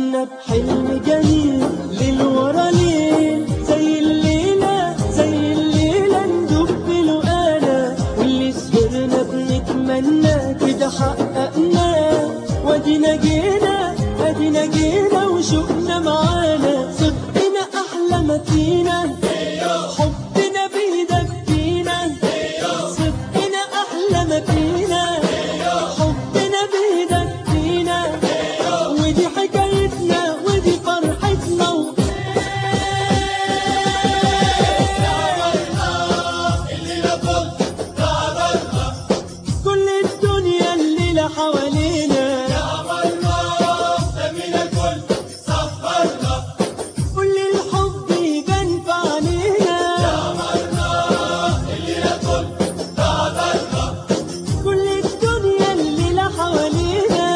كنا بحلم جميل ليل ورا ليل، زي الليلة ندوب بلقانا، واللي سهرنا بنتمنى كده حققناه. وادينا جينا وشوقنا معانا، صدقنا أحلى ما فينا، حبنا بيدفينا، صدقنا أحلى ما فينا، حبنا بيدفينا، ودي حكايتنا ودي فرحتنا. كل الدنيا الليلة حوالينا، كل الحب يبان في عينينا، كل الدنيا الليلة حوالينا.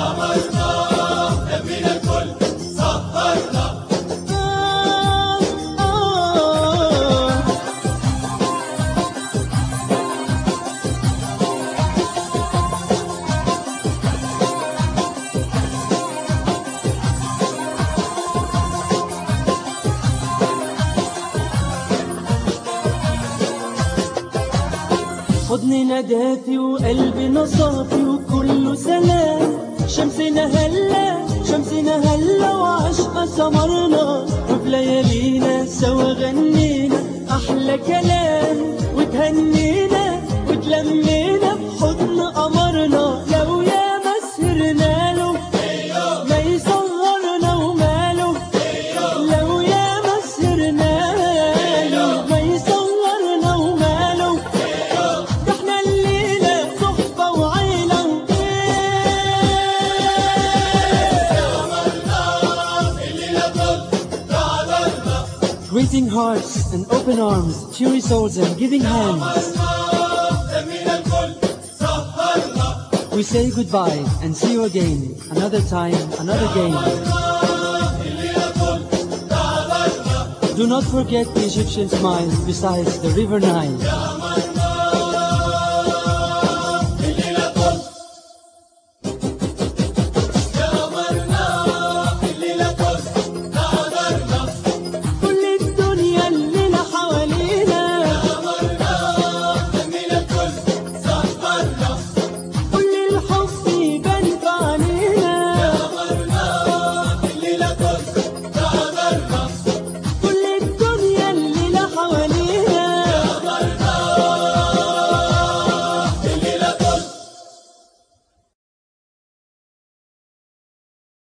حضننا دافي وقلبنا صافي وكله سلام، شمسنا هلا وعشقة سمرنا، وفي ليالينا سوا غنينا أحلى كلام، وتهنينا وتلمينا بحضن قمرنا. لو يا مسهرنا له ما يصغرنا وماله، لو يا مسهرنا له ما يصغرنا وماله، ده احنا الليلة صحبة وعيلة. Greeting hearts and open arms, cheery souls and giving hands. We say goodbye and see you again, another time, another game. Do not forget the Egyptian smile besides the river Nile.